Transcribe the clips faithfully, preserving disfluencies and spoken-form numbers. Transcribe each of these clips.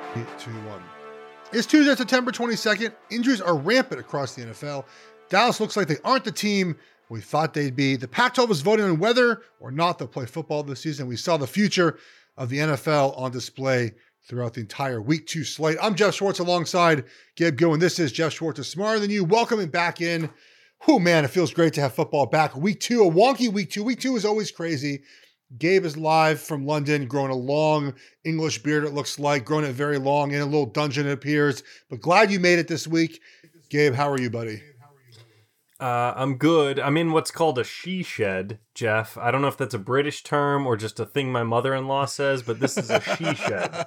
Three, two, one. It's Tuesday, September twenty-second. Injuries are rampant across the N F L. Dallas looks like they aren't the team we thought they'd be. The Pac twelve is voting on whether or not they'll play football this season. We saw the future of the N F L on display throughout the entire week two slate. I'm Jeff Schwartz alongside Gabe Gill, and this is Jeff Schwartz is Smarter Than You. Welcome and back in. Oh man, it feels great to have football back. Week two, a wonky week two. Week two is always crazy. Gabe is live from London, growing a long English beard, it looks like, growing it very long in a little dungeon, it appears. But glad you made it this week. Gabe, how are you, buddy? Uh, I'm good. I'm in what's called a she shed, Jeff. I don't know if that's a British term or just a thing my mother-in-law says, but this is a she shed.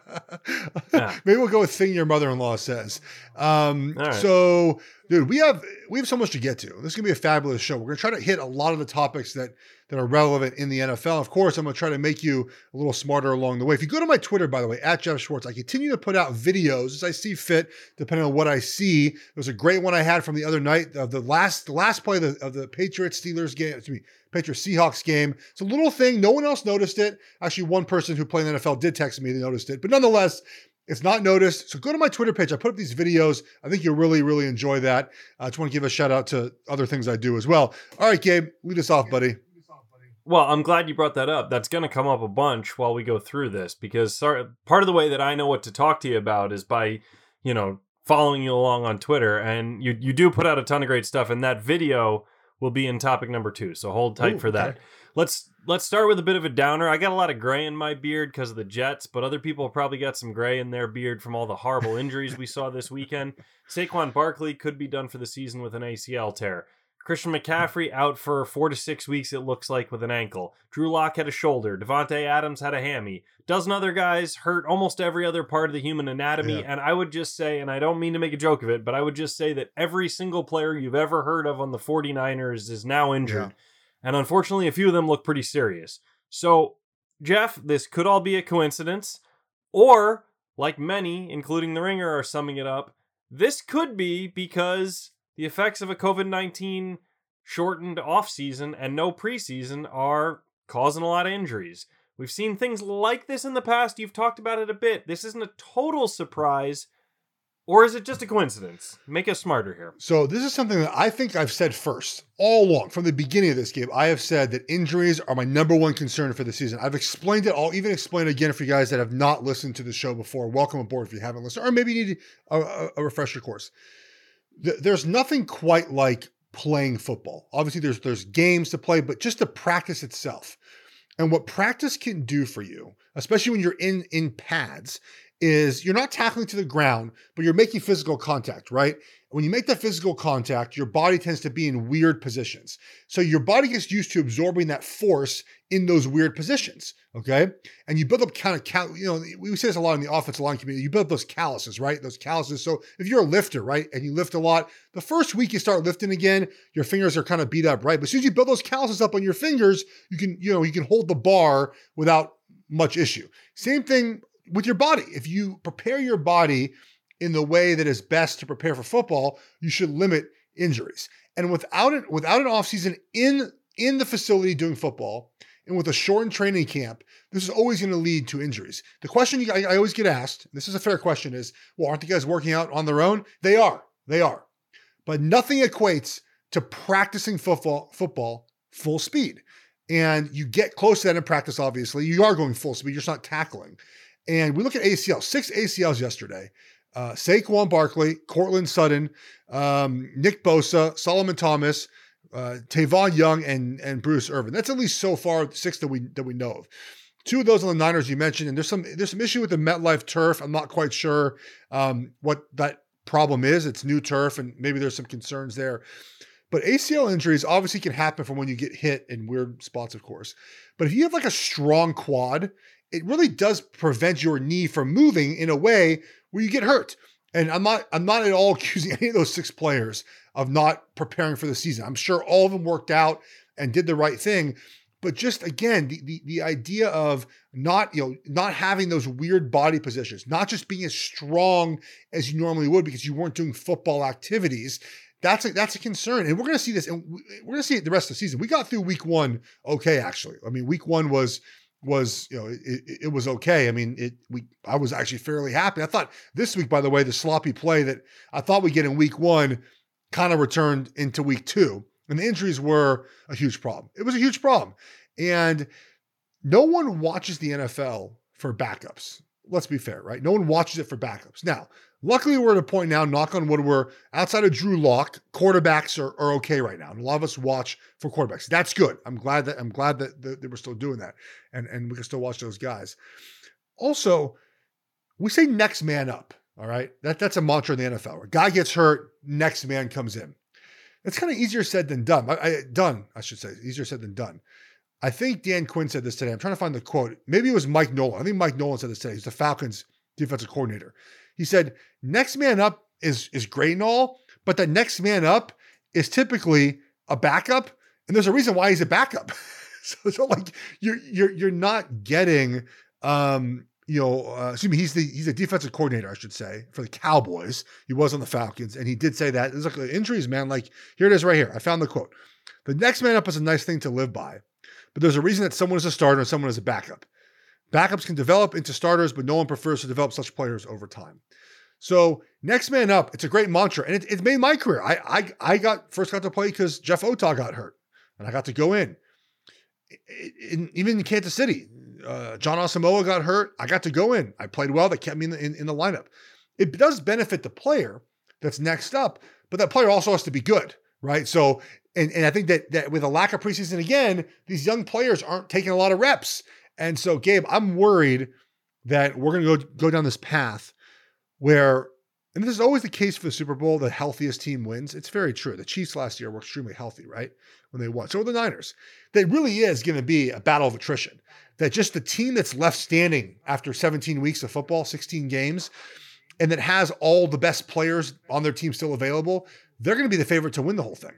Yeah. Maybe we'll go with thing your mother-in-law says. Um, right. So, dude, we have we have so much to get to. This is going to be a fabulous show. We're going to try to hit a lot of the topics that that are relevant in the N F L. Of course, I'm going to try to make you a little smarter along the way. If you go to my Twitter, by the way, at Jeff Schwartz, I continue to put out videos as I see fit, depending on what I see. There was a great one I had from the other night of the last the last play of the, of the Patriots Steelers game, excuse me, Patriots Seahawks game. It's a little thing. No one else noticed it. Actually, one person who played in the N F L did text me. They noticed it. But nonetheless, it's not noticed. So go to my Twitter page. I put up these videos. I think you'll really, really enjoy that. I just want to give a shout out to other things I do as well. All right, Gabe, lead us off, buddy. Well, I'm glad you brought that up. That's going to come up a bunch while we go through this, because sorry, part of the way that I know what to talk to you about is by, you know, following you along on Twitter. And you you do put out a ton of great stuff, and that video will be in topic number two. So hold tight Ooh, for that. Okay. Let's let's start with a bit of a downer. I got a lot of gray in my beard because of the Jets, but other people probably got some gray in their beard from all the horrible injuries we saw this weekend. Saquon Barkley could be done for the season with an A C L tear. Christian McCaffrey out for four to six weeks, it looks like, with an ankle. Drew Lock had a shoulder. Devontae Adams had a hammy. Dozen other guys hurt almost every other part of the human anatomy. Yeah. And I would just say, and I don't mean to make a joke of it, but I would just say that every single player you've ever heard of on the 49ers is now injured. Yeah. And unfortunately, a few of them look pretty serious. So, Jeff, this could all be a coincidence. Or, like many, including The Ringer, are summing it up, this could be because the effects of a covid nineteen shortened offseason and no preseason are causing a lot of injuries. We've seen things like this in the past. You've talked about it a bit. This isn't a total surprise. Or is it just a coincidence? Make us smarter here. So this is something that I think I've said first all along from the beginning of this game. I have said that injuries are my number one concern for the season. I've explained it. I'll even explain it again for you guys that have not listened to the show before. Welcome aboard if you haven't listened, or maybe you need a, a, a refresher course. There's nothing quite like playing football. Obviously, there's there's games to play, but just the practice itself. And what practice can do for you, especially when you're in, in pads, is you're not tackling to the ground, but you're making physical contact, right? When you make that physical contact, your body tends to be in weird positions. So your body gets used to absorbing that force in those weird positions, okay? And you build up kind of, cal- you know, we say this a lot in the offensive line community, you build up those calluses, right? Those calluses. So if you're a lifter, right, and you lift a lot, the first week you start lifting again, your fingers are kind of beat up, right? But as soon as you build those calluses up on your fingers, you can, you know, you can hold the bar without much issue. Same thing with your body. If you prepare your body in the way that is best to prepare for football, you should limit injuries. And without it, without an offseason in, in the facility doing football, and with a shortened training camp, this is always going to lead to injuries. The question you, I, I always get asked, this is a fair question, is, well, aren't the guys working out on their own? They are. They are. But nothing equates to practicing football, football full speed. And you get close to that in practice, obviously. You are going full speed. You're just not tackling. And we look at A C L, six A C Ls yesterday. Uh, Saquon Barkley, Cortland Sutton, um, Nick Bosa, Solomon Thomas, uh, Tavon Young, and and Bruce Irvin. That's at least so far six that we that we know of. Two of those on the Niners you mentioned, and there's some there's some issue with the MetLife turf. I'm not quite sure um, what that problem is. It's new turf, and maybe there's some concerns there. But A C L injuries obviously can happen from when you get hit in weird spots, of course. But if you have like a strong quad, it really does prevent your knee from moving in a way where you get hurt. And I'm not, I'm not at all accusing any of those six players of not preparing for the season. I'm sure all of them worked out and did the right thing. But just again, the, the, the idea of not, you know, not having those weird body positions, not just being as strong as you normally would because you weren't doing football activities, that's a, that's a concern. And we're going to see this, and we're going to see it the rest of the season. We got through week one okay, actually. I mean, week one was was, you know, it, it, it was okay. I mean, it we I was actually fairly happy. I thought this week, by the way, the sloppy play that I thought we'd get in week one kind of returned into week two. And the injuries were a huge problem. It was a huge problem. And no one watches the N F L for backups. Let's be fair, right? No one watches it for backups. Now, luckily, we're at a point now, knock on wood, where outside of Drew Lock, quarterbacks are, are okay right now. And a lot of us watch for quarterbacks. That's good. I'm glad that I'm glad that, that, that we're still doing that. And, and we can still watch those guys. Also, we say next man up. All right. That, that's a mantra in the N F L. Where a guy gets hurt, next man comes in. It's kind of easier said than done. I, I, done, I should say. Easier said than done. I think Dan Quinn said this today. I'm trying to find the quote. Maybe it was Mike Nolan. I think Mike Nolan said this today. He's the Falcons defensive coordinator. He said, next man up is, is great and all, but the next man up is typically a backup. And there's a reason why he's a backup. so, so like you're, you're, you're not getting, um, you know, uh, excuse me, he's the, he's a defensive coordinator, I should say, for the Cowboys. He was on the Falcons. And he did say that. There's like injuries, man. Like here it is right here. I found the quote. The next man up is a nice thing to live by, but there's a reason that someone is a starter and someone is a backup. Backups can develop into starters, but no one prefers to develop such players over time. So next man up, it's a great mantra. And it, it made my career. I, I, I got first got to play because Jeff Otah got hurt and I got to go in. in even in Kansas City, uh, John Asamoah got hurt. I got to go in. I played well. They kept me in the, in, in the lineup. It does benefit the player that's next up, but that player also has to be good, right? So, and, and I think that, that with a lack of preseason again, these young players aren't taking a lot of reps. And so, Gabe, I'm worried that we're going to go, go down this path where, and this is always the case for the Super Bowl, the healthiest team wins. It's very true. The Chiefs last year were extremely healthy, right? When they won. So were the Niners. That really is going to be a battle of attrition. That just the team that's left standing after seventeen weeks of football, sixteen games, and that has all the best players on their team still available, they're going to be the favorite to win the whole thing.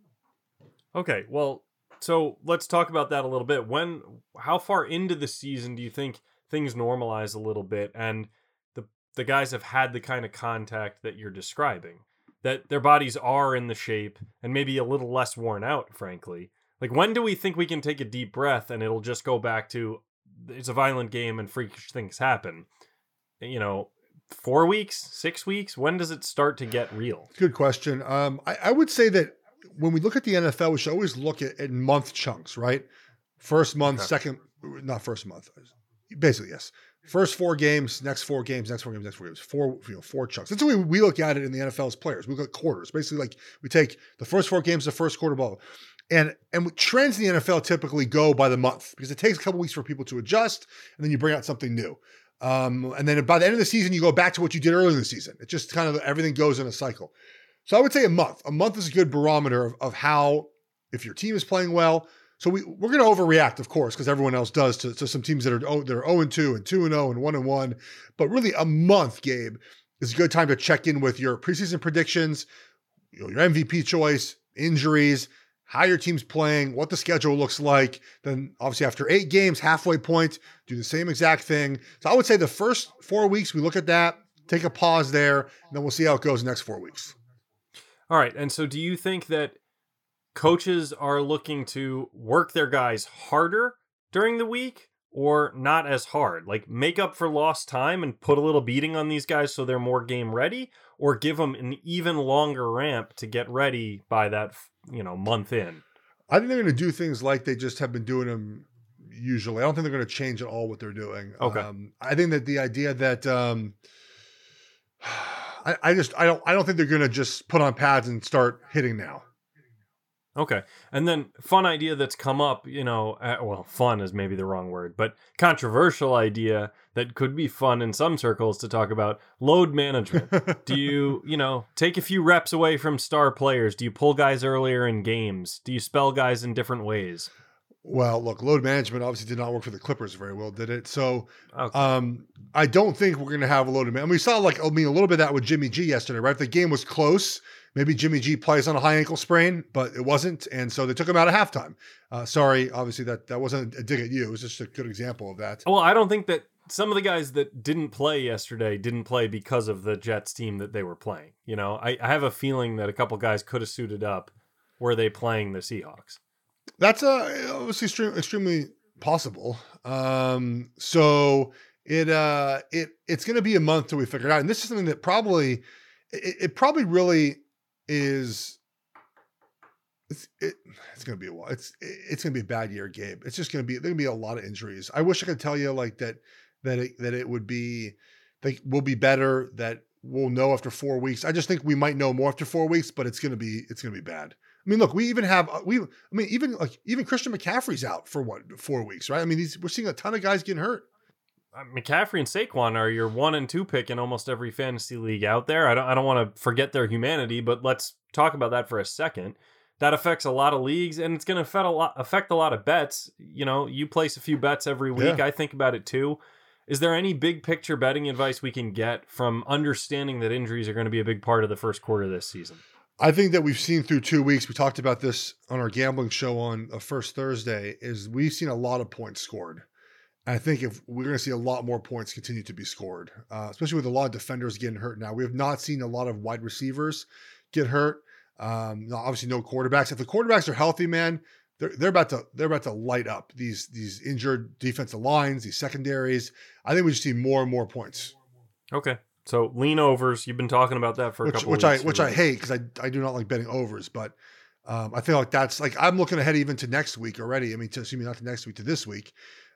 Okay, well, so let's talk about that a little bit. When, how far into the season do you think things normalize a little bit and the the guys have had the kind of contact that you're describing, that their bodies are in the shape and maybe a little less worn out, frankly? Like, when do we think we can take a deep breath and it'll just go back to, it's a violent game and freakish things happen? You know, four weeks, six weeks? When does it start to get real? Good question. Um, I, I would say that when we look at the N F L, we should always look at, at month chunks, right? First month, okay. second, not first month. Basically, yes. First four games, next four games, next four games, next four games, four, you know, four chunks. That's the way we look at it in the N F L as players. We look at quarters. Basically, like we take the first four games, the first quarter ball. And and trends in the N F L typically go by the month because it takes a couple weeks for people to adjust, and then you bring out something new. Um, and then by the end of the season, you go back to what you did earlier in the season. It just kind of, everything goes in a cycle. So I would say a month. A month is a good barometer of, of how, if your team is playing well. So we, we're going to overreact, of course, because everyone else does to, to some teams that are, oh, they're oh and two and two and oh and one and one. But really a month, Gabe, is a good time to check in with your preseason predictions, you know, your M V P choice, injuries, how your team's playing, what the schedule looks like. Then obviously after eight games, halfway point, do the same exact thing. So I would say the first four weeks, we look at that, take a pause there, and then we'll see how it goes the next four weeks. All right. And so do you think that coaches are looking to work their guys harder during the week or not as hard? Like make up for lost time and put a little beating on these guys so they're more game ready, or give them an even longer ramp to get ready by that, you know, month in? I think they're going to do things like they just have been doing them usually. I don't think they're going to change at all what they're doing. Okay. Um, I think that the idea that, um, I, I just, I don't, I don't think they're going to just put on pads and start hitting now. Okay. And then fun idea that's come up, you know, uh, well, fun is maybe the wrong word, but controversial idea that could be fun in some circles to talk about: load management. Do you, you know, take a few reps away from star players? Do you pull guys earlier in games? Do you spell guys in different ways? Well, look, load management obviously did not work for the Clippers very well, did it? So okay. um, I don't think we're going to have a load of man. And we saw like, I mean, a little bit of that with Jimmy G yesterday, right? If the game was close, maybe Jimmy G plays on a high ankle sprain, but it wasn't. And so they took him out at halftime. Uh, sorry, obviously that, that wasn't a dig at you. It was just a good example of that. Well, I don't think that some of the guys that didn't play yesterday didn't play because of the Jets team that they were playing. You know, I, I have a feeling that a couple guys could have suited up were they playing the Seahawks. That's uh, obviously extremely, extremely possible. Um, so it uh, it it's going to be a month till we figure it out. And this is something that probably it, it probably really is. It's it, it's going to be a while. It's it's going to be a bad year, Gabe. It's just going to be there's going to be a lot of injuries. I wish I could tell you like that that it, that it would be they will be better, that we'll know after four weeks. I just think we might know more after four weeks, but it's going to be it's going to be bad. I mean, look, we even have we. I mean, even like even Christian McCaffrey's out for what four weeks, right? I mean, these, we're seeing a ton of guys getting hurt. Uh, McCaffrey and Saquon are your one and two pick in almost every fantasy league out there. I don't I don't want to forget their humanity, but let's talk about that for a second. That affects a lot of leagues, and it's going to affect a lot affect a lot of bets. You know, you place a few bets every week. Yeah. I think about it too. Is there any big picture betting advice we can get from understanding that injuries are going to be a big part of the first quarter of this season? I think that we've seen through two weeks, we talked about this on our gambling show on a first Thursday, is we've seen a lot of points scored. And I think if we're going to see a lot more points continue to be scored, uh, especially with a lot of defenders getting hurt now. We have not seen a lot of wide receivers get hurt. Um, obviously no quarterbacks. If the quarterbacks are healthy, man, they're, they're about to, they're about to light up these, these injured defensive lines, these secondaries. I think we just see more and more points. Okay. So lean overs, you've been talking about that for a which, couple which of weeks. I, which I hate because I, I do not like betting overs, but um, I feel like that's like, I'm looking ahead even to next week already. I mean, to assuming not to next week, to this week.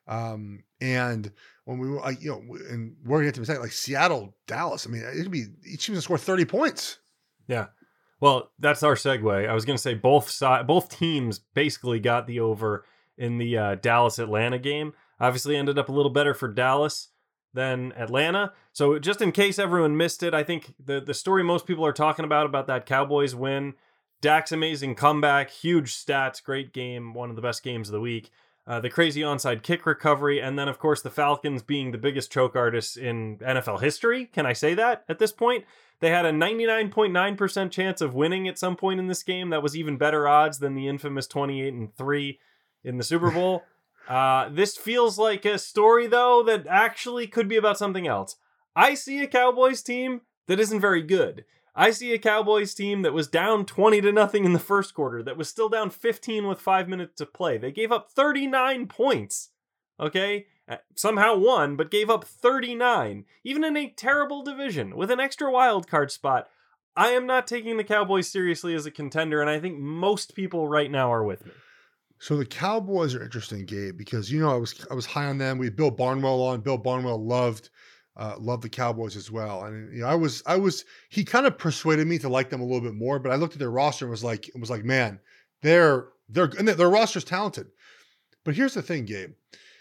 Um, and when we were like, you know, and we're going to get to mistake like Seattle, Dallas, I mean, it could be each team to score thirty points. Yeah. Well, that's our segue. I was going to say both side, both teams basically got the over in the uh, Dallas-Atlanta game. Obviously ended up a little better for Dallas than Atlanta. So just in case everyone missed it, I think the, the story most people are talking about, about that Cowboys win, Dak's amazing comeback, huge stats, great game, one of the best games of the week. Uh, the crazy onside kick recovery, and then, of course, the Falcons being the biggest choke artists in N F L history. Can I say that at this point? They had a ninety-nine point nine percent chance of winning at some point in this game. That was even better odds than the infamous twenty-eight and three in the Super Bowl. uh, this feels like a story, though, that actually could be about something else. I see a Cowboys team that isn't very good. I see a Cowboys team that was down twenty to nothing in the first quarter, that was still down fifteen with five minutes to play. They gave up thirty-nine points, okay? Somehow won, but gave up thirty-nine, even in a terrible division with an extra wild card spot. I am not taking the Cowboys seriously as a contender, and I think most people right now are with me. So the Cowboys are interesting, Gabe, because, you know, I was I was high on them. We had Bill Barnwell on. Bill Barnwell loved Uh, love the Cowboys as well. And, you know, I was, I was, he kind of persuaded me to like them a little bit more, but I looked at their roster and was like, it was like, man, they're, they're, and their roster's talented. But here's the thing, Gabe,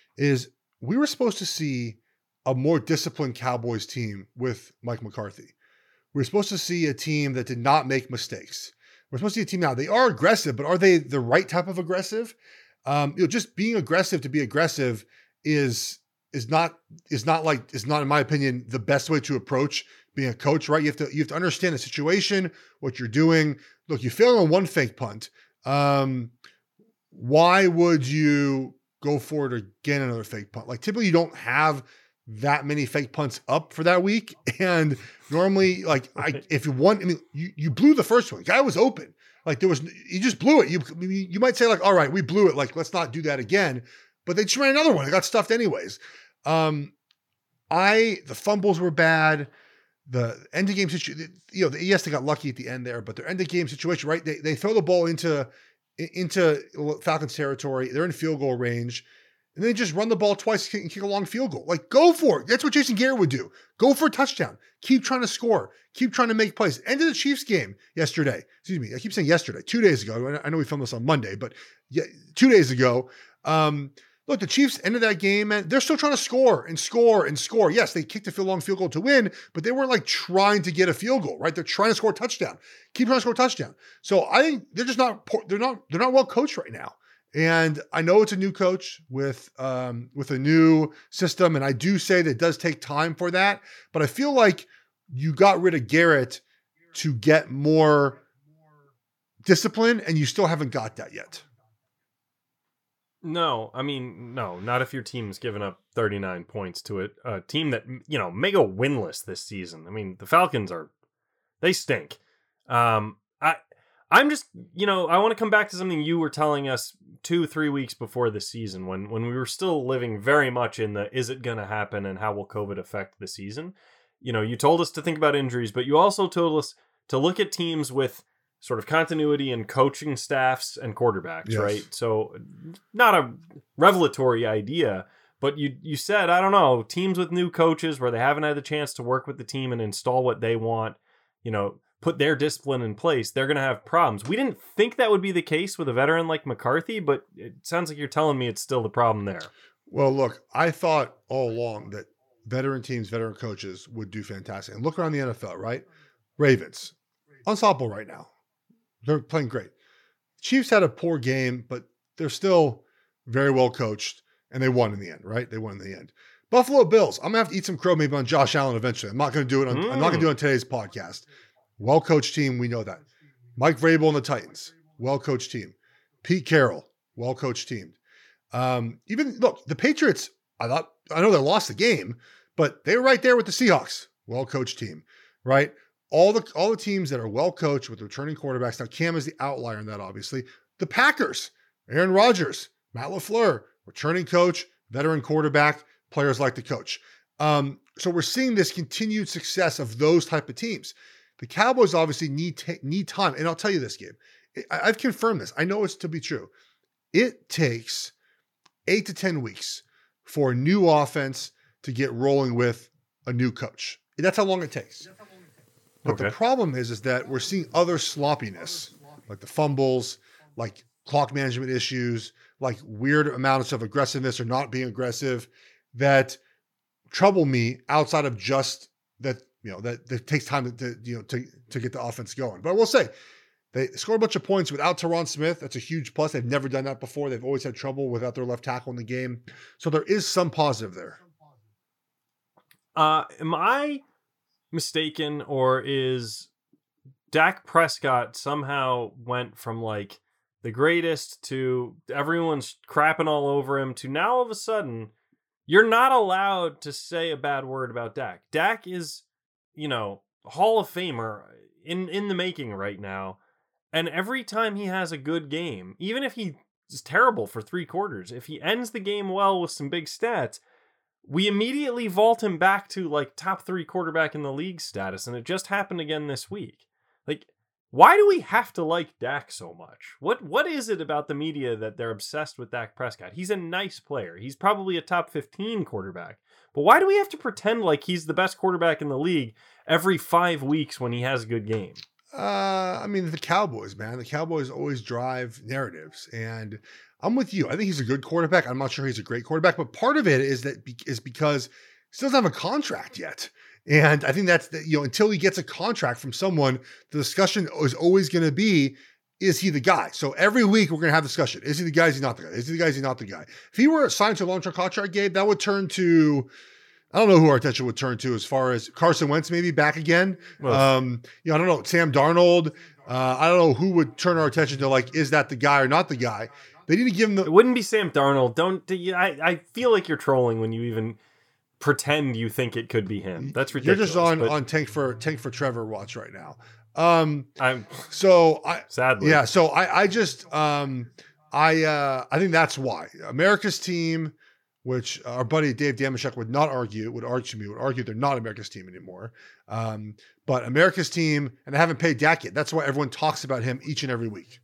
is we were supposed to see a more disciplined Cowboys team with Mike McCarthy. We were supposed to see a team that did not make mistakes. We're supposed to see a team now. They are aggressive, but are they the right type of aggressive? Um, you know, just being aggressive to be aggressive is, is not, is not like, is not, in my opinion, the best way to approach being a coach, right? You have to, you have to understand the situation, what you're doing. Look, you fail on one fake punt. Um, why would you go for it again, another fake punt? Like typically you don't have that many fake punts up for that week. And normally like I, if you want, I mean, you, you blew the first one, guy was open. Like there was, you just blew it. You, you might say like, all right, we blew it. Like, let's not do that again. But they just ran another one. They got stuffed anyways. Um, I, the fumbles were bad. The end of game situation, you know, yes, they got lucky at the end there, but their end of game situation, right? They, they throw the ball into, into Falcons territory. They're in field goal range and they just run the ball twice and kick a long field goal. Like go for it. That's what Jason Garrett would do. Go for a touchdown. Keep trying to score. Keep trying to make plays. End of the Chiefs game yesterday. Excuse me. I keep saying yesterday, two days ago. I know we filmed this on Monday, but yeah, two days ago, um, look, the Chiefs ended that game, and they're still trying to score and score and score. Yes, they kicked a field long field goal to win, but they weren't like trying to get a field goal, right? They're trying to score a touchdown. Keep trying to score a touchdown. So I think they're just not they're not they're not well coached right now. And I know it's a new coach with um, with a new system, and I do say that it does take time for that. But I feel like you got rid of Garrett to get more discipline, and you still haven't got that yet. No, I mean, no, not if your team's given up thirty-nine points to it. A team that, you know, may go winless this season. I mean, the Falcons are, they stink. Um, I, I'm just, you know, I want to come back to something you were telling us two, three weeks before the season when, when we were still living very much in the, is it going to happen and how will COVID affect the season? You know, you told us to think about injuries, but you also told us to look at teams with sort of continuity and coaching staffs and quarterbacks, yes. right? So not a revelatory idea, but you, you said, I don't know, teams with new coaches where they haven't had the chance to work with the team and install what they want, you know, put their discipline in place, they're going to have problems. We didn't think that would be the case with a veteran like McCarthy, but it sounds like you're telling me it's still the problem there. Well, look, I thought all along that veteran teams, veteran coaches would do fantastic. And look around the N F L, right? Ravens, unstoppable right now. They're playing great. Chiefs had a poor game, but they're still very well coached, and they won in the end, right? They won in the end. Buffalo Bills, I'm going to have to eat some crow maybe on Josh Allen eventually. I'm not going to do it on, mm. I'm not going to do it on today's podcast. Well-coached team, we know that. Mike Vrabel and the Titans, well-coached team. Pete Carroll, well-coached team. Um, even, look, the Patriots, I thought, I know they lost the game, but they were right there with the Seahawks, well-coached team, right? All the all the teams that are well-coached with returning quarterbacks. Now, Cam is the outlier in that, obviously. The Packers, Aaron Rodgers, Matt LaFleur, returning coach, veteran quarterback, players like the coach. Um, so we're seeing this continued success of those type of teams. The Cowboys obviously need t- need time. And I'll tell you this, Gabe. I- I've confirmed this. I know it's to be true. It takes eight to ten weeks for a new offense to get rolling with a new coach. That's how long it takes. But okay. the problem is, is that we're seeing other sloppiness, like the fumbles, like clock management issues, like weird amounts of aggressiveness or not being aggressive that trouble me outside of just that. You know, that, that takes time to, to, you know, to, to get the offense going. But I will say, they scored a bunch of points without Tyron Smith. That's a huge plus. They've never done that before. They've always had trouble without their left tackle in the game. So there is some positive there. Uh, am I mistaken, or is Dak Prescott somehow went from like the greatest to everyone's crapping all over him to now all of a sudden you're not allowed to say a bad word about Dak. Dak is, you know, Hall of Famer in, in the making right now. And every time he has a good game, even if he is terrible for three quarters, if he ends the game well with some big stats, we immediately vault him back to like top three quarterback in the league status. And it just happened again this week. Like, why do we have to like Dak so much? What What is it about the media that they're obsessed with Dak Prescott? He's a nice player. He's probably a top fifteen quarterback. But why do we have to pretend like he's the best quarterback in the league every five weeks when he has a good game? Uh, I mean, the Cowboys, man. The Cowboys always drive narratives. And I'm with you. I think he's a good quarterback. I'm not sure he's a great quarterback. But part of it is that be- is because he doesn't have a contract yet. And I think that's, the, you know, until he gets a contract from someone, the discussion is always going to be, is he the guy? So every week we're going to have discussion. Is he the guy? Is he not the guy? Is he the guy? Is he not the guy? If he were signed to a long-term contract, Gabe, that would turn to, I don't know who our attention would turn to as far as Carson Wentz maybe back again. Well, um, you know, I don't know, Sam Darnold. Uh, I don't know who would turn our attention to like, is that the guy or not the guy? They need to give him the. It wouldn't be Sam Darnold. Don't. I, I feel like you're trolling when you even pretend you think it could be him. That's ridiculous. You're just on, but... on Tank for Tank for Trevor watch right now. Um, I'm so I sadly, yeah. So I, I just, um, I, uh, I think that's why America's team, which our buddy Dave Damashek would not argue, would argue me, would argue they're not America's team anymore. Um, but America's team, and they haven't paid Dak yet. That's why everyone talks about him each and every week.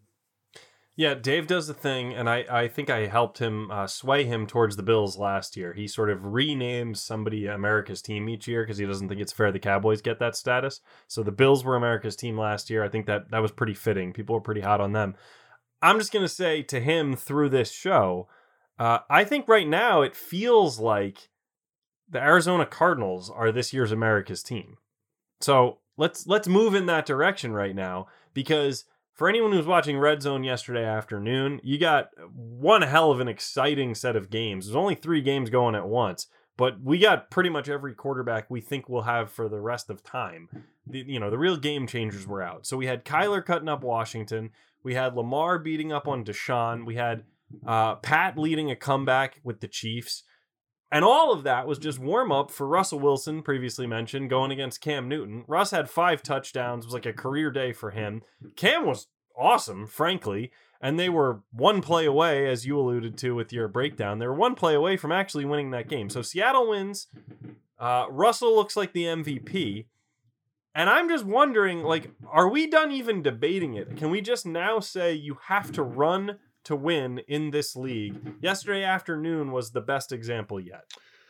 Yeah, Dave does the thing, and I, I think I helped him uh, sway him towards the Bills last year. He sort of renames somebody America's team each year because he doesn't think it's fair the Cowboys get that status. So the Bills were America's team last year. I think that that was pretty fitting. People were pretty hot on them. I'm just going to say to him through this show, uh, I think right now it feels like the Arizona Cardinals are this year's America's team. So let's let's move in that direction right now, because for anyone who was watching Red Zone yesterday afternoon, you got one hell of an exciting set of games. There's only three games going at once, but we got pretty much every quarterback we think we'll have for the rest of time. The, you know, the real game changers were out. So we had Kyler cutting up Washington. We had Lamar beating up on Deshaun. We had uh, Pat leading a comeback with the Chiefs. And all of that was just warm up for Russell Wilson, previously mentioned, going against Cam Newton. Russ had five touchdowns. It was like a career day for him. Cam was awesome, frankly. And they were one play away, as you alluded to with your breakdown. They were one play away from actually winning that game. So Seattle wins. Uh, Russell looks like the M V P. And I'm just wondering, like, are we done even debating it? Can we just now say you have to run to win in this league? Yesterday afternoon was the best example yet.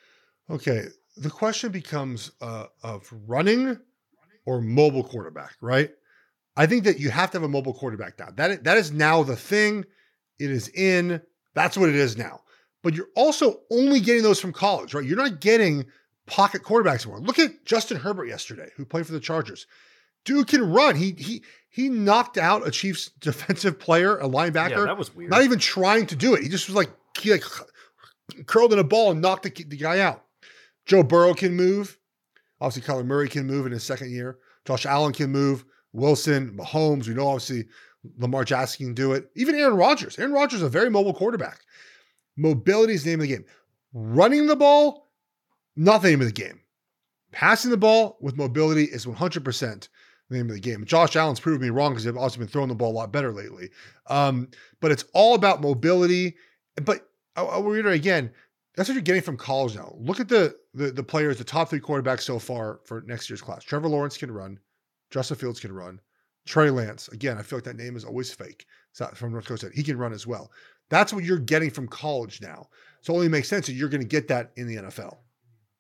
Okay. The question becomes uh, of running or mobile quarterback, right? I think that you have to have a mobile quarterback now. That, that is now the thing. It is in. That's what it is now. But you're also only getting those from college, right? You're not getting pocket quarterbacks anymore. Look at Justin Herbert yesterday, who played for the Chargers. Dude can run. He he he knocked out a Chiefs defensive player, a linebacker. Yeah, that was weird. Not even trying to do it. He just was like, he like curled in a ball and knocked the, the guy out. Joe Burrow can move. Obviously, Kyler Murray can move in his second year. Josh Allen can move. Wilson, Mahomes, we know obviously Lamar Jackson can do it. Even Aaron Rodgers. Aaron Rodgers is a very mobile quarterback. Mobility is the name of the game. Running the ball, not the name of the game. Passing the ball with mobility is one hundred percent the name of the game. Josh Allen's proved me wrong because they've also been throwing the ball a lot better lately. Um, but it's all about mobility. But I'll, I'll reiterate again, that's what you're getting from college now. Look at the, the, the players, the top three quarterbacks so far for next year's class. Trevor Lawrence can run. Justin Fields can run. Trey Lance, again, I feel like that name is always fake. It's not from North Dakota. He can run as well. That's what you're getting from college now. So it only makes sense that you're going to get that in the N F L.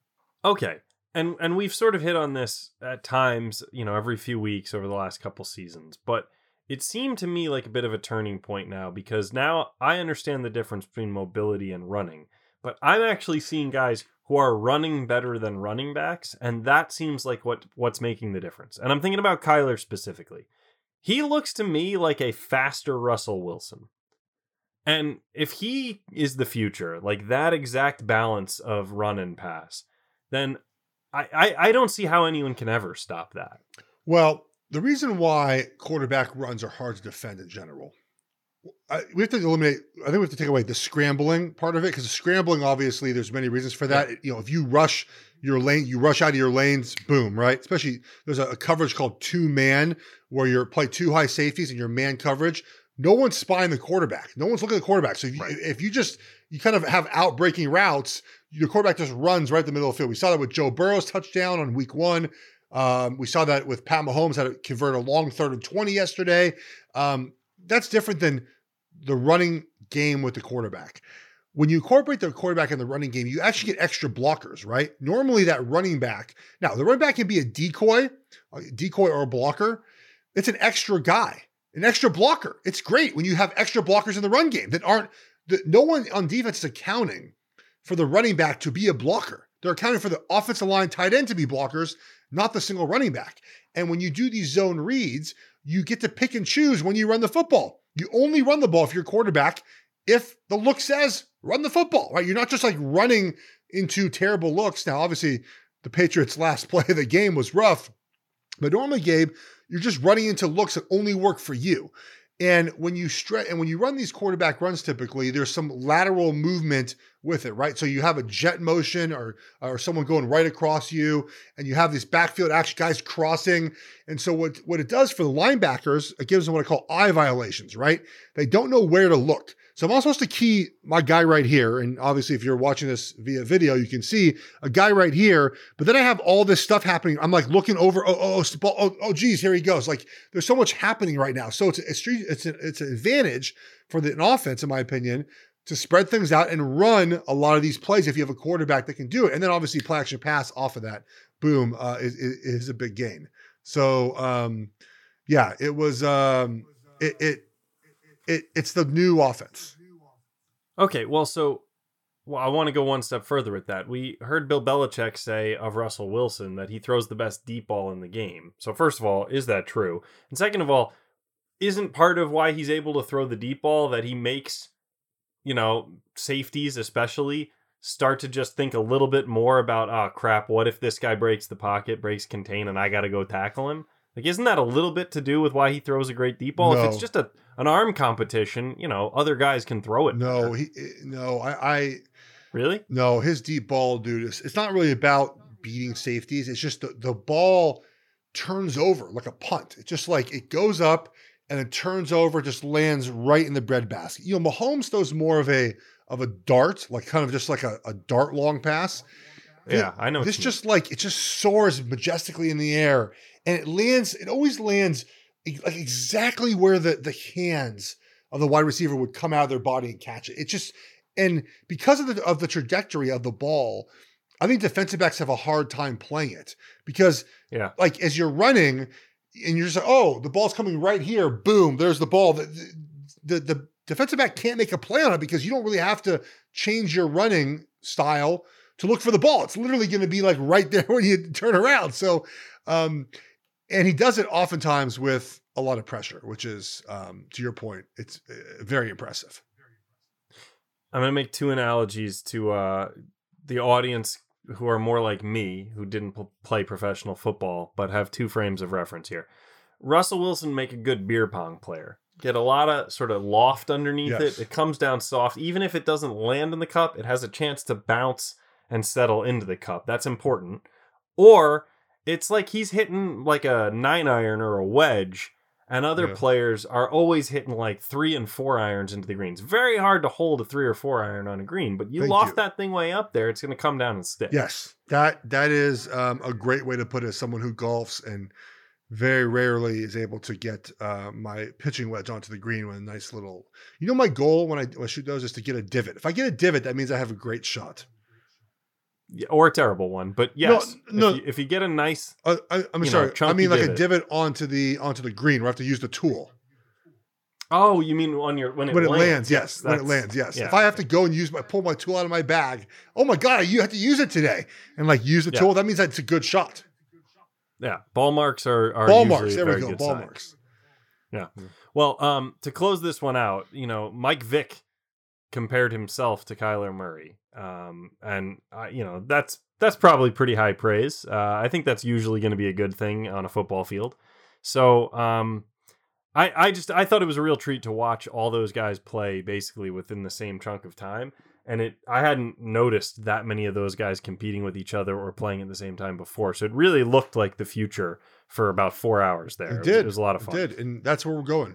Okay. And and we've sort of hit on this at times, you know, every few weeks over the last couple seasons. But it seemed to me like a bit of a turning point now, because now I understand the difference between mobility and running. But I'm actually seeing guys who are running better than running backs, and that seems like what what's making the difference. And I'm thinking about Kyler specifically. He looks to me like a faster Russell Wilson. And if he is the future, like that exact balance of run and pass, then I, I, I don't see how anyone can ever stop that. Well, the reason why quarterback runs are hard to defend in general, I, we have to eliminate, I think we have to take away the scrambling part of it, because the scrambling, obviously, there's many reasons for that. Yeah. You know, if you rush your lane, you rush out of your lanes, boom, right? Especially there's a, a coverage called two man where you're play two high safeties and your man coverage. No one's spying the quarterback. No one's looking at the quarterback. So if you, right. if you just, you kind of have out-breaking routes, your quarterback just runs right in the middle of the field. We saw that with Joe Burrow's touchdown on week one. Um, we saw that with Pat Mahomes, had to convert a long third and twenty yesterday. Um, that's different than the running game with the quarterback. When you incorporate the quarterback in the running game, you actually get extra blockers, right? Normally that running back, now the running back can be a decoy, a decoy or a blocker. It's an extra guy. An extra blocker. It's great when you have extra blockers in the run game that aren't, that no one on defense is accounting for the running back to be a blocker. They're accounting for the offensive line tight end to be blockers, not the single running back. And when you do these zone reads, you get to pick and choose when you run the football. You only run the ball if you're quarterback if the look says run the football, right? You're not just like running into terrible looks. Now, obviously, the Patriots' last play of the game was rough, but normally, Gabe, you're just running into looks that only work for you. And when you stretch and when you run these quarterback runs, typically there's some lateral movement with it, right? So you have a jet motion or or someone going right across you, and you have these backfield action guys crossing. And so what, what it does for the linebackers, it gives them what I call eye violations, right? They don't know where to look. So I'm also supposed to key my guy right here. And obviously, if you're watching this via video, you can see a guy right here. But then I have all this stuff happening. I'm like looking over. Oh, oh, oh, oh, oh geez, here he goes. Like there's so much happening right now. So it's it's it's an, it's an advantage for the, an offense, in my opinion, to spread things out and run a lot of these plays if you have a quarterback that can do it. And then obviously play action pass off of that, boom, uh, is, is, is a big gain. So um, yeah, it was um, it it. It, it's the new offense. Okay, well, so well, I want to go one step further with that. We heard Bill Belichick say of Russell Wilson that he throws the best deep ball in the game. So first of all, is that true? And second of all, isn't part of why he's able to throw the deep ball that he makes, you know, safeties especially, start to just think a little bit more about, oh, crap, what if this guy breaks the pocket, breaks contain, and I got to go tackle him? Like, isn't that a little bit to do with why he throws a great deep ball? No. If it's just a an arm competition, you know, other guys can throw it. No, he, no, I, I, Really? No, his deep ball, dude, is, it's not really about beating safeties. It's just the, the ball turns over like a punt. It's just like it goes up and it turns over, just lands right in the breadbasket. You know, Mahomes throws more of a of a dart, like kind of just like a, a dart long pass. Yeah, It, I know. This just like it just soars majestically in the air, and it lands. It always lands like exactly where the the hands of the wide receiver would come out of their body and catch it. It just and because of the of the trajectory of the ball, I think defensive backs have a hard time playing it because, yeah, like as you're running and you're just like, oh, the ball's coming right here. Boom, there's the ball. The, the, the defensive back can't make a play on it because you don't really have to change your running style to look for the ball. It's literally going to be like right there when you turn around. So, um, and he does it oftentimes with a lot of pressure, which is, um, to your point, it's uh, very impressive. I'm going to make two analogies to uh, the audience who are more like me, who didn't p- play professional football, but have two frames of reference here. Russell Wilson make a good beer pong player. Get a lot of sort of loft underneath Yes. it. It comes down soft. Even if it doesn't land in the cup, it has a chance to bounce and settle into the cup. That's important. Or it's like he's hitting like a nine iron or a wedge, and other Yeah. players are always hitting like three and four irons into the green. It's very hard to hold a three or four iron on a green, but you Thank loft you. that thing way up there, it's going to come down and stick. Yes, that that is um, a great way to put it as someone who golfs and very rarely is able to get uh, my pitching wedge onto the green with a nice little, you know, my goal when I, when I shoot those is to get a divot. If I get a divot, that means I have a great shot. Yeah, or a terrible one, but yes, no. if, you, if you get a nice, Uh, I, I'm You sorry. know, I chunky mean like a divot. divot onto the onto the green where I have to use the tool. oh, you mean on your when it When it lands? lands, yes. When it that's- lands, yes. yeah. If I have to go and use my pull my tool out of my bag, oh my god, you have to use it today, and like use the Yeah. tool. That means that it's a good shot. Yeah, ball marks are are Ball usually marks. a There we very go. good Ball sign. marks. Yeah. Well, um, to close this one out, you know, Mike Vick compared himself to Kyler Murray, um, and uh, you know that's that's probably pretty high praise. Uh, I think that's usually going to be a good thing on a football field. So, um, I I just I thought it was a real treat to watch all those guys play basically within the same chunk of time. And it, I hadn't noticed that many of those guys competing with each other or playing at the same time before. So it really looked like the future for about four hours there. It was- did. It was a lot of fun. It did, and that's where we're going.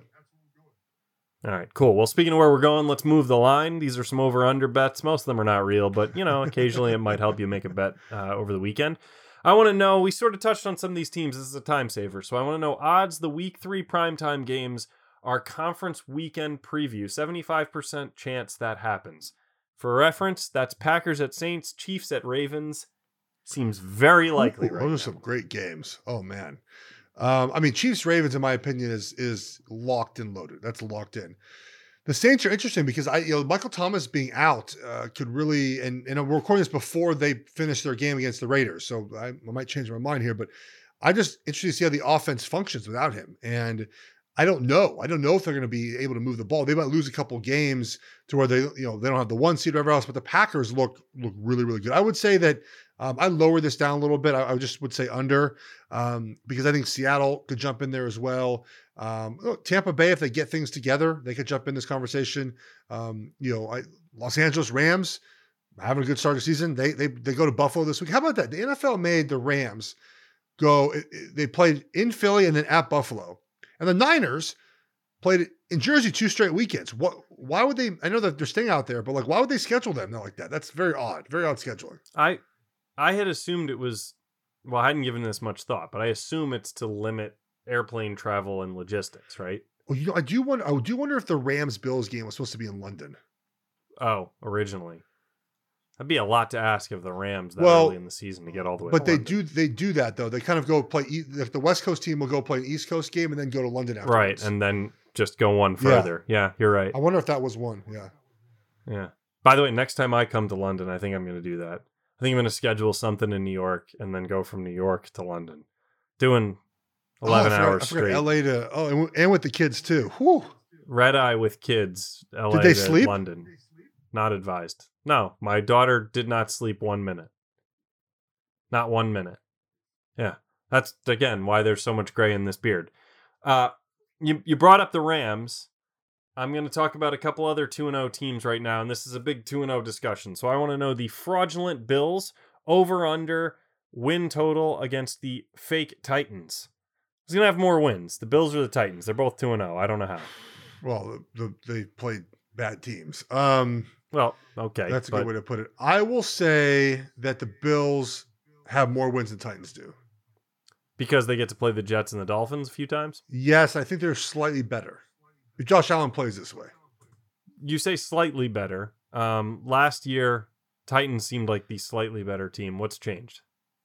All right, cool. Well, speaking of where we're going, let's move the line. These are some over-under bets. Most of them are not real, but, you know, occasionally it might help you make a bet uh, over the weekend. I want to know, we sort of touched on some of these teams. This is a time saver. So I want to know odds the week three primetime games are conference weekend preview. seventy-five percent chance that happens. For reference, that's Packers at Saints, Chiefs at Ravens. Seems very likely Ooh, right those now. are some great games. Oh man. Um, I mean, Chiefs Ravens, in my opinion, is is locked and loaded. That's locked in. The Saints are interesting because I, you know, Michael Thomas being out uh, could really, and and we're recording this before they finish their game against the Raiders, so I, I might change my mind here, but I just interested to see how the offense functions without him, and I don't know. I don't know if they're going to be able to move the ball. They might lose a couple games to where they, you know, they don't have the one seed or whatever else, but the Packers look look really, really good. I would say that um, I lower this down a little bit. I, I just would say under um, because I think Seattle could jump in there as well. Um, look, Tampa Bay, if they get things together, they could jump in this conversation. Um, you know, I, Los Angeles Rams having a good start of the season. They they they go to Buffalo this week. How about that? The N F L made the Rams go. They played in Philly and then at Buffalo. And the Niners played in Jersey two straight weekends. What? Why would they? I know that they're staying out there, but like, why would they schedule them like that? That's very odd. Very odd scheduling. I I had assumed it was, well, I hadn't given this much thought, but I assume it's to limit airplane travel and logistics, right? Well, you know, I do wonder. I do wonder if the Rams Bills game was supposed to be in London. Oh, originally. That'd be a lot to ask of the Rams that Well, early in the season to get all the way. But to they London. do. They do that though. They kind of go play. e- If the West Coast team will go play an East Coast game and then go to London afterwards. Right, and then just go one Yeah. further. Yeah, you're right. I wonder if that was one. Yeah. Yeah. By the way, next time I come to London, I think I'm going to do that. I think I'm going to schedule something in New York and then go from New York to London, doing eleven oh, I forgot, hours I forgot straight. L A to oh, and, and with the kids too. Whew. Red eye with kids. L A Did they to sleep? London. Not advised. No, my daughter did not sleep one minute. Not one minute. Yeah, that's again why there's so much gray in this beard. Uh, you you brought up the Rams. I'm going to talk about a couple other two and oh teams right now, and this is a big two and oh discussion. So I want to know the fraudulent Bills over under win total against the fake Titans. Who's going to have more wins, the Bills or the Titans? They're both two and oh. I don't know how. Well, the, the, they played bad teams. Um, well, okay. That's a but... good way to put it. I will say that the Bills have more wins than Titans do. Because they get to play the Jets and the Dolphins a few times? Yes, I think they're slightly better. If Josh Allen plays this way. You say slightly better. Um, last year, Titans seemed like the slightly better team. What's changed?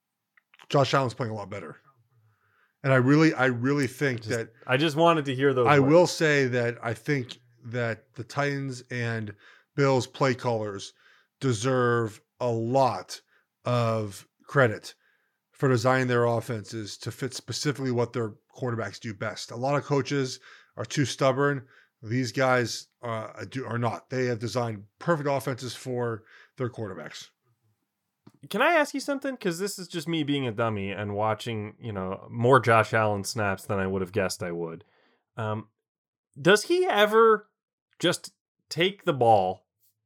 Josh Allen's playing a lot better. And I really, I really think I just, that... I just wanted to hear those I words. will say that I think that the Titans and Bills play callers deserve a lot of credit for designing their offenses to fit specifically what their quarterbacks do best. A lot of coaches are too stubborn. These guys uh, do, are not. They have designed perfect offenses for their quarterbacks. Can I ask you something? Because this is just me being a dummy and watching, you know, more Josh Allen snaps than I would have guessed I would. Um, does he ever just take the ball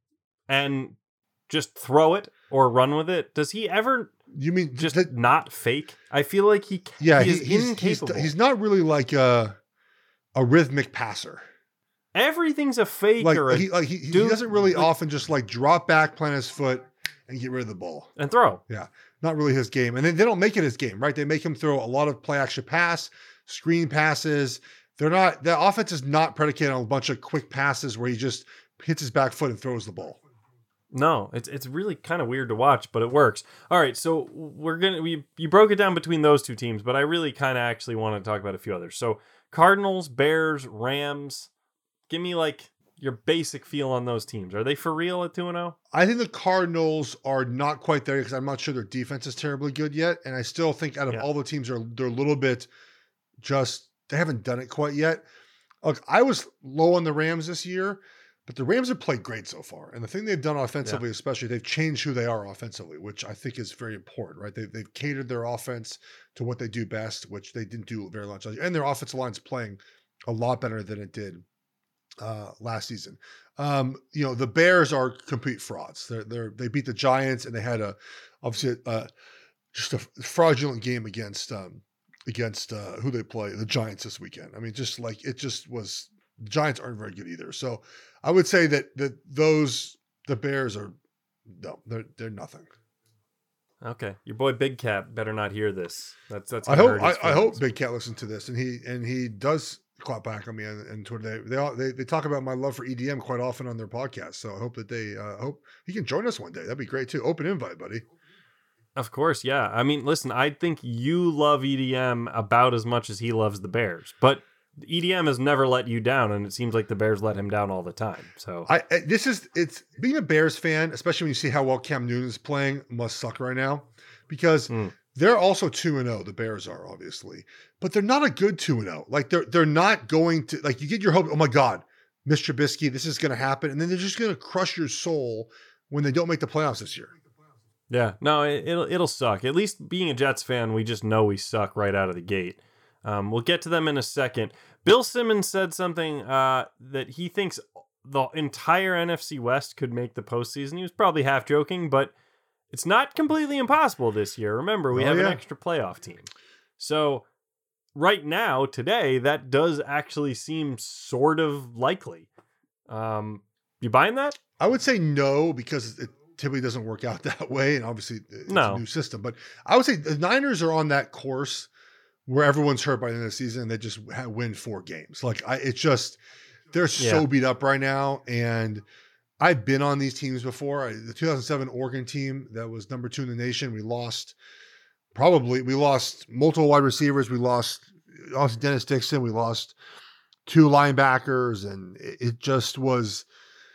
and just throw it or run with it? Does he ever... You mean just that, not fake? I feel like he, yeah, he is he, he's, incapable. He's, he's not really like a, a rhythmic passer. Everything's a fake. Like, or a he, like he, dude, he doesn't really like, often just like drop back, plant his foot, and get rid of the ball. And throw. Yeah, not really his game. And then they don't make it his game, right? They make him throw a lot of play action pass, screen passes. They're not, the offense is not predicated on a bunch of quick passes where he just hits his back foot and throws the ball. No, it's it's really kind of weird to watch, but it works. All right, so we're gonna we you broke it down between those two teams, but I really kind of actually want to talk about a few others. So Cardinals, Bears, Rams. Give me like your basic feel on those teams. Are they for real at two and oh? I think the Cardinals are not quite there because I'm not sure their defense is terribly good yet, and I still think out of yeah. all the teams, are they're a little bit just they haven't done it quite yet. Look, I was low on the Rams this year. But the Rams have played great so far. And the thing they've done offensively, yeah. especially, they've changed who they are offensively, which I think is very important, right? They've, they've catered their offense to what they do best, which they didn't do very much. And their offensive line's playing a lot better than it did uh, last season. Um, you know, the Bears are complete frauds. They're, they're, they beat the Giants, and they had a, obviously, uh, just a fraudulent game against, um, against uh, who they play, the Giants this weekend. I mean, just like, it just was, the Giants aren't very good either. So, I would say that that those the Bears are no, they're they're nothing. Okay, your boy Big Cat better not hear this. That's that's. I hope I, I hope Big Cat listens to this, and he and he does clap back on me on, on Twitter. They they, all, they they talk about my love for E D M quite often on their podcast. So I hope that they uh, hope he can join us one day. That'd be great too. Open invite, buddy. Of course, yeah. I mean, listen, I think you love E D M about as much as he loves the Bears, but E D M has never let you down, and it seems like the Bears let him down all the time. So I, I this is it's being a Bears fan, especially when you see how well Cam Newton is playing, must suck right now because mm. they're also two and zero. The Bears are obviously, but they're not a good two and zero. Like they're they're not going to like you get your hope. Oh my God, Mister Trubisky, this is going to happen, and then they're just going to crush your soul when they don't make the playoffs this year. Yeah, no, it, it'll it'll suck. At least being a Jets fan, we just know we suck right out of the gate. Um, we'll get to them in a second. Bill Simmons said something uh, that he thinks the entire N F C West could make the postseason. He was probably half joking, but it's not completely impossible this year. Remember, we oh, have yeah. an extra playoff team. So right now, today, that does actually seem sort of likely. Um, you buying that? I would say no, because it typically doesn't work out that way. And obviously it's no. a new system, but I would say the Niners are on that course where everyone's hurt by the end of the season and they just win four games. Like I, it's just, they're yeah. so beat up right now. And I've been on these teams before. I, the two thousand seven Oregon team that was number two in the nation. We lost probably, we lost multiple wide receivers. We lost, lost Dennis Dixon. We lost two linebackers, and it, it just was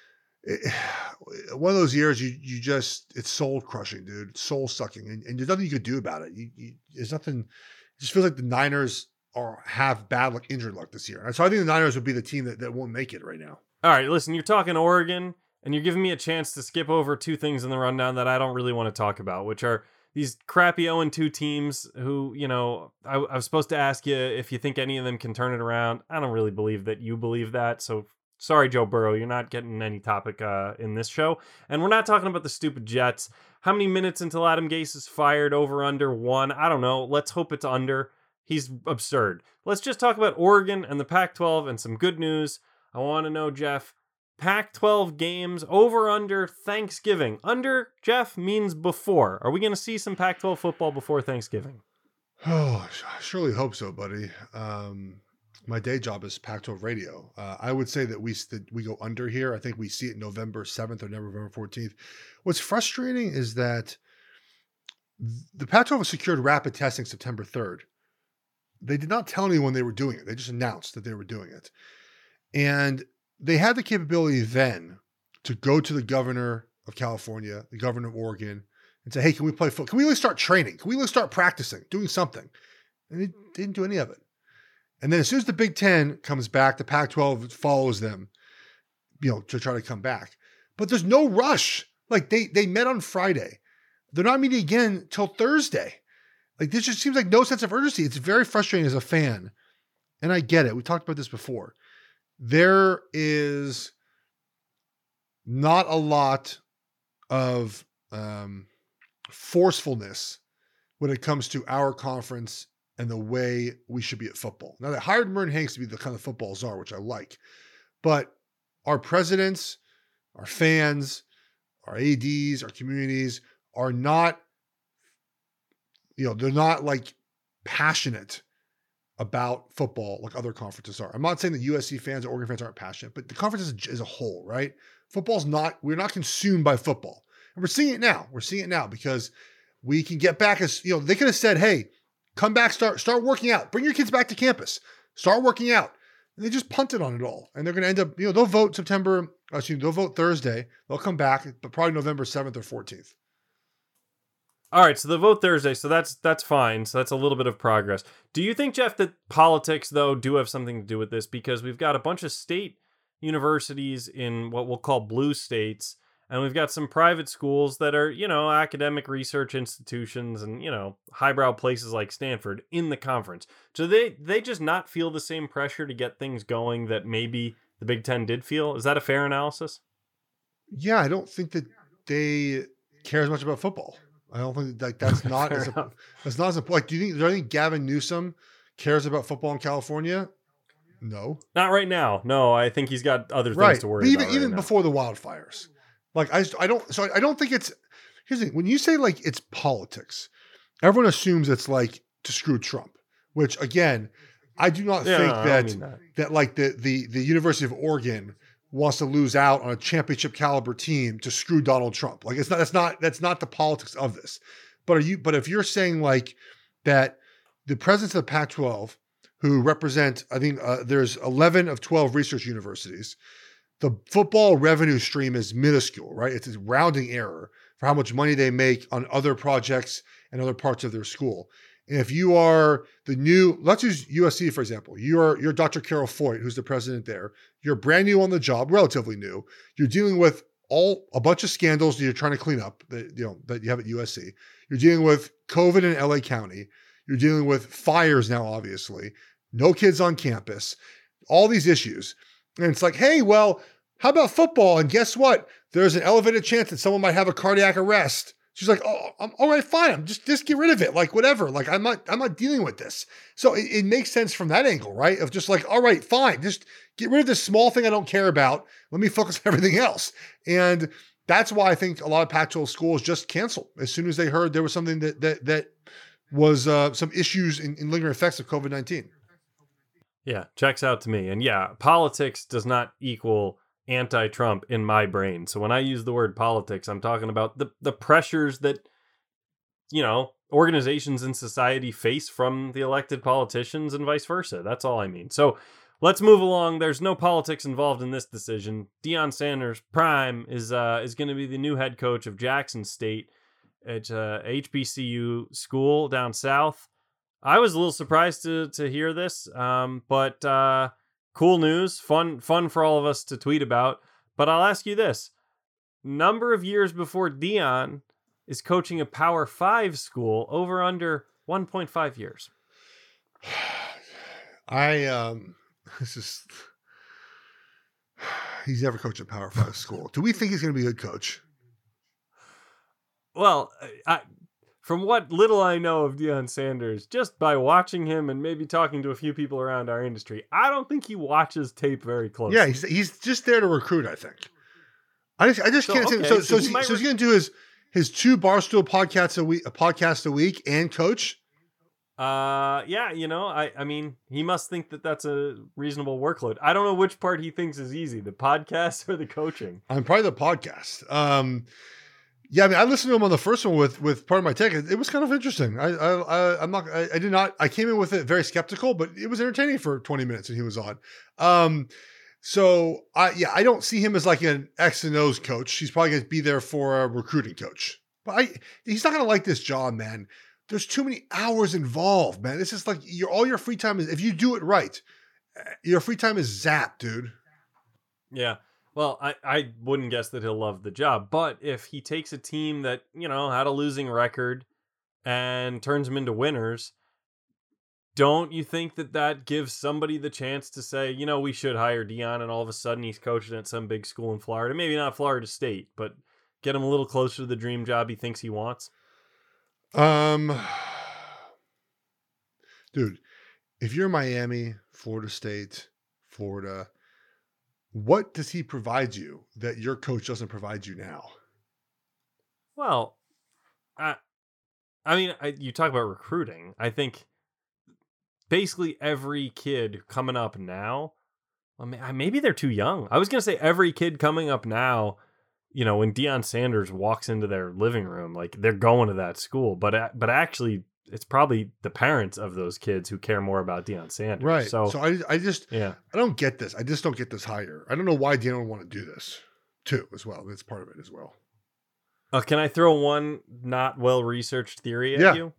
it, one of those years you, you just, it's soul crushing, dude, soul sucking. And, and there's nothing you could do about it. You, you, there's nothing. It just feels like the Niners are have bad luck, injured luck this year. And so I think the Niners would be the team that, that won't make it right now. All right, listen, you're talking Oregon, and you're giving me a chance to skip over two things in the rundown that I don't really want to talk about, which are these crappy oh and two teams who, you know, I, I was supposed to ask you if you think any of them can turn it around. I don't really believe that you believe that, so Sorry, Joe Burrow, you're not getting any topic uh, in this show. And we're not talking about the stupid Jets. How many minutes until Adam Gase is fired? Over, under, one? I don't know. Let's hope it's under. He's absurd. Let's just talk about Oregon and the Pac twelve and some good news. I want to know, Jeff, Pac twelve games, over, under, Thanksgiving. Under, Jeff, means before. Are we going to see some Pac twelve football before Thanksgiving? Oh, I surely hope so, buddy. Um, my day job is Pac twelve radio. Uh, I would say that we that we go under here. I think we see it November seventh or November fourteenth. What's frustrating is that the Pac twelve secured rapid testing September third. They did not tell anyone they were doing it. They just announced that they were doing it. And they had the capability then to go to the governor of California, the governor of Oregon, and say, hey, can we play football? Can we really start training? Can we really start practicing, doing something? And they didn't do any of it. And then as soon as the Big Ten comes back, the Pac twelve follows them, you know, to try to come back. But there's no rush. Like they they met on Friday. They're not meeting again till Thursday. Like this just seems like no sense of urgency. It's very frustrating as a fan. And I get it. We talked about this before. There is not a lot of um, forcefulness when it comes to our conference and the way we should be at football. Now, they hired Merton Hanks to be the kind of football czar, which I like. But our presidents, our fans, our A Ds, our communities are not, you know, they're not like passionate about football like other conferences are. I'm not saying that U S C fans or Oregon fans aren't passionate, but the conference as a, as a whole, right? Football's not, we're not consumed by football. And we're seeing it now. We're seeing it now because we can get back as, you know, they could have said, hey, come back, start, start working out. Bring your kids back to campus. Start working out. And they just punted on it all. And they're going to end up, you know, they'll vote September, excuse me, they'll vote Thursday. They'll come back, but probably November seventh or fourteenth. All right, so the vote Thursday, so that's that's fine. So that's a little bit of progress. Do you think, Jeff, that politics, though, do have something to do with this? Because we've got a bunch of state universities in what we'll call blue states, and we've got some private schools that are, you know, academic research institutions and, you know, highbrow places like Stanford in the conference. So they, they just not feel the same pressure to get things going that maybe the Big Ten did feel? Is that a fair analysis? Yeah, I don't think that they care as much about football. I don't think like that's not as a, that's not as a, like. Do you think? Do I think Gavin Newsom cares about football in California? No, not right now. No, I think he's got other things right. to worry but even, about. Even right before the wildfires, like I, just, I don't. So I don't think it's. Here's the thing: when you say like it's politics, everyone assumes it's like to screw Trump. Which again, I do not yeah, think no, that, that that like the the the University of Oregon wants to lose out on a championship caliber team to screw Donald Trump. Like it's not, that's not, that's not the politics of this. But are you, but if you're saying like that the presidents of the Pac twelve who represent, I think uh, there's eleven of twelve research universities, the football revenue stream is minuscule, right? It's a rounding error for how much money they make on other projects and other parts of their school. And if you are the new, let's use U S C, for example, you're, you're Doctor Carol Foyt, who's the president there. You're brand new on the job, relatively new. You're dealing with all a bunch of scandals that you're trying to clean up that, you know, that you have at U S C. You're dealing with COVID in L A County. You're dealing with fires now, obviously. No kids on campus. All these issues. And it's like, hey, well, how about football? And guess what? There's an elevated chance that someone might have a cardiac arrest. She's like, oh, I'm all right, fine. I'm just, just get rid of it. Like, whatever. Like, I'm not, I'm not dealing with this. So it, it makes sense from that angle, right? Of just like, all right, fine. Just get rid of this small thing I don't care about. Let me focus on everything else. And that's why I think a lot of Pac twelve schools just canceled as soon as they heard there was something that, that, that was uh, some issues in, in lingering effects of COVID nineteen. Yeah, checks out to me. And yeah, politics does not equal anti-Trump in my brain. So when I use the word politics, I'm talking about the, the pressures that, you know, organizations in society face from the elected politicians and vice versa. That's all I mean. So let's move along. There's no politics involved in this decision. Deion Sanders Prime is uh, is going to be the new head coach of Jackson State. It's a H B C U school down south. I was a little surprised to to hear this, um, but uh, cool news, fun fun for all of us to tweet about. But I'll ask you this: number of years before Deion is coaching a Power Five school, over under one point five years. I um, this is He's never coached a Power Five school. Do we think he's going to be a good coach? Well, I, from what little I know of Deion Sanders, just by watching him and maybe talking to a few people around our industry, I don't think he watches tape very closely. Yeah, he's he's just there to recruit, I think. I just I just So, can't okay, say so. so So, he he- might so he's re- going to do his his two Barstool podcasts a week, a podcast a week, and coach. Uh, yeah, you know, I, I mean, he must think that that's a reasonable workload. I don't know which part he thinks is easy, the podcast or the coaching. I'm probably the podcast. Um, yeah, I mean, I listened to him on the first one with with part of my take. It, it was kind of interesting. I, I, I I'm not. I, I did not. I came in with it very skeptical, but it was entertaining for twenty minutes, and he was on. Um, so I yeah, I don't see him as like an X and O's coach. He's probably going to be there for a recruiting coach, but I he's not going to like this job, man. There's too many hours involved, man. This is like your all your free time is if you do it right, your free time is zapped, dude. Yeah. Well, I, I wouldn't guess that he'll love the job, but if he takes a team that, you know, had a losing record and turns them into winners, don't you think that that gives somebody the chance to say, you know, we should hire Deion, and all of a sudden he's coaching at some big school in Florida, maybe not Florida State, but get him a little closer to the dream job he thinks he wants? Um, dude, if you're Miami, Florida State, Florida, what does he provide you that your coach doesn't provide you now? Well, I, I mean, I, you talk about recruiting. I think basically every kid coming up now, I mean, maybe they're too young. I was going to say every kid coming up now, you know, when Deion Sanders walks into their living room, like they're going to that school. But but actually, it's probably the parents of those kids who care more about Deion Sanders. Right. So, So I, I just, yeah. I don't get this. I just don't get this hire. I don't know why Deion would want to do this too, as well. That's part of it as well. Uh, can I throw one not well researched theory at Yeah. you?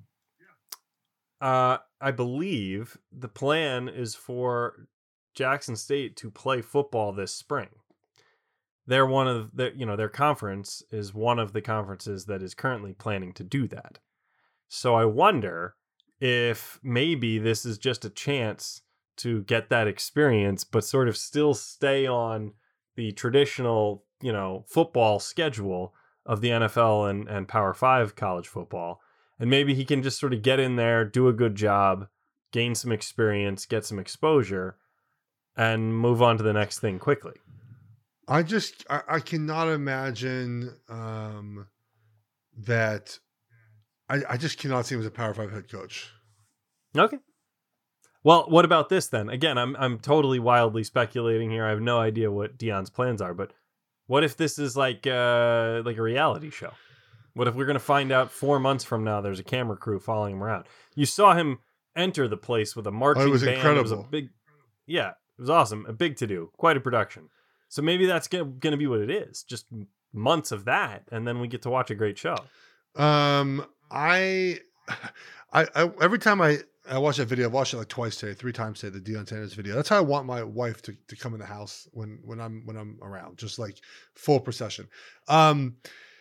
Uh, I believe the plan is for Jackson State to play football this spring. They're one of the, you know, their conference is one of the conferences that is currently planning to do that. So I wonder if maybe this is just a chance to get that experience, but sort of still stay on the traditional, you know, football schedule of the N F L and, and Power Five college football. And maybe he can just sort of get in there, do a good job, gain some experience, get some exposure, and move on to the next thing quickly. I just, I, I cannot imagine um, that. I, I just cannot see him as a Power Five head coach. Okay. Well, what about this then? Again, I'm I'm totally wildly speculating here. I have no idea what Deion's plans are, but what if this is like uh, like a reality show? What if we're going to find out four months from now there's a camera crew following him around? You saw him enter the place with a marching Oh, it was band. incredible. It was a big, yeah, it was awesome. A big to do, quite a production. So maybe that's going to be what it is. Just months of that, and then we get to watch a great show. Um, I, I, I every time I, I watch that video, I've watched it like twice today, three times today, the Deion Sanders video. That's how I want my wife to, to come in the house when, when I'm, when I'm around, just like full procession. Um,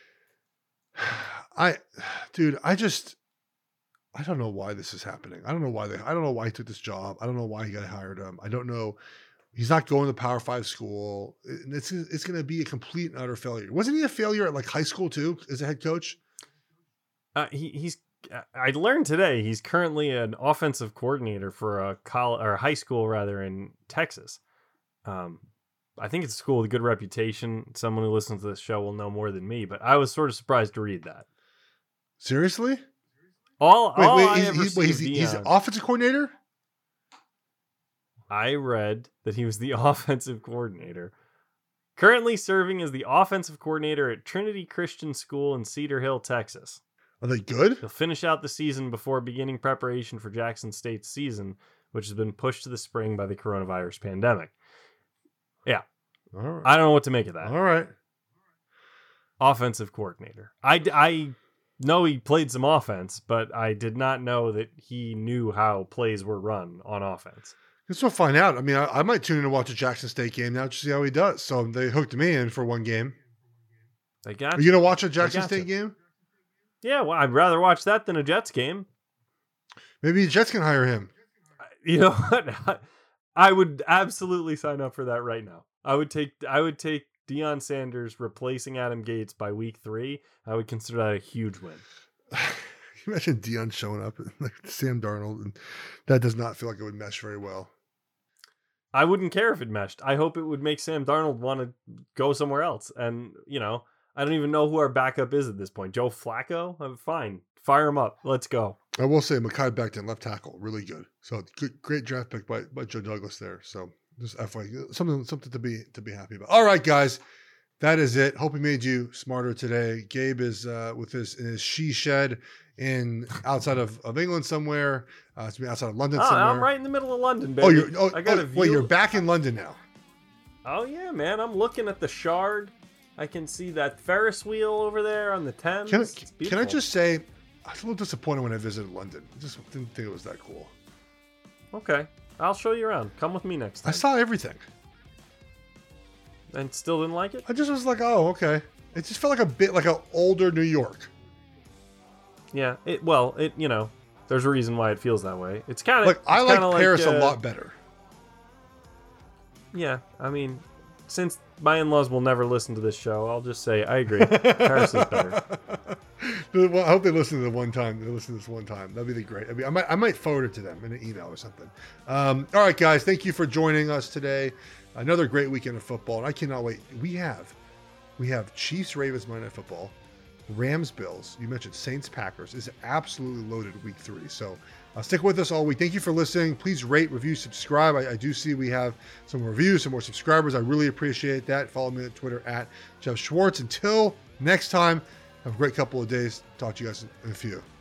I, dude, I just, I don't know why this is happening. I don't know why they, I don't know why he took this job. I don't know why he got hired him. I don't know. He's not going to Power Five school. It's, it's going to be a complete and utter failure. Wasn't he a failure at like high school too, as a head coach? Uh, he he's. I learned today he's currently an offensive coordinator for a college or a high school rather in Texas. Um, I think it's a school with a good reputation. Someone who listens to this show will know more than me, but I was sort of surprised to read that. Seriously? All, Wait, all wait, I he's, ever he's, see wait, of he's, he's Deion- an offensive coordinator? I read that he was the offensive coordinator, currently serving as the offensive coordinator at Trinity Christian School in Cedar Hill, Texas. Are they good? He'll finish out the season before beginning preparation for Jackson State's season, which has been pushed to the spring by the coronavirus pandemic. Yeah. All right. I don't know what to make of that. All right. Offensive coordinator. I, I know he played some offense, but I did not know that he knew how plays were run on offense. Guess we'll find out. I mean, I, I might tune in to watch a Jackson State game now to see how he does. So they hooked me in for one game. They got Are you going to watch a Jackson gotcha. State game? Yeah, well, I'd rather watch that than a Jets game. Maybe the Jets can hire him. You know what? I would absolutely sign up for that right now. I would take I would take Deion Sanders replacing Adam Gates by week three. I would consider that a huge win. Can you imagine Deion showing up and like Sam Darnold, and that does not feel like it would mesh very well. I wouldn't care if it meshed. I hope it would make Sam Darnold want to go somewhere else. And, you know, I don't even know who our backup is at this point. Joe Flacco? I'm fine. Fire him up. Let's go. I will say Mekhi Becton, left tackle, really good. So good, great draft pick by, by Joe Douglas there. So just F Y I, something something to be to be happy about. All right, guys, that is it. Hope we made you smarter today. Gabe is uh, with his in his she shed in outside of, of England somewhere. Uh, it's outside of London oh, somewhere. I'm right in the middle of London, baby. Oh, you're oh, I got oh, a view. wait, you're back in London now. Oh yeah, man. I'm looking at the Shard. I can see that Ferris wheel over there on the Thames. Can I, can I just say, I was a little disappointed when I visited London. I just didn't think it was that cool. Okay. I'll show you around. Come with me next time. I saw everything. And still didn't like it? I just was like, oh, okay. It just felt like a bit like an older New York. Yeah. It well, it you know, there's a reason why it feels that way. It's kind of like I like Paris like, uh, a lot better. Yeah, I mean, since my in-laws will never listen to this show, I'll just say I agree. Paris is better. Well, I hope they listen to the one time. They listen to this one time. That'd be the great. I mean, I might, I might forward it to them in an email or something. Um, all right, guys, thank you for joining us today. Another great weekend of football, and I cannot wait. We have, we have Chiefs Ravens Monday Night Football, Rams Bills. You mentioned Saints Packers is absolutely loaded week three. So uh, stick with us all week. Thank you for listening. Please rate, review, subscribe. I, I do see we have some reviews, some more subscribers. I really appreciate that. Follow me on Twitter at Jeff Schwartz. Until next time. Have a great couple of days. Talk to you guys in a few.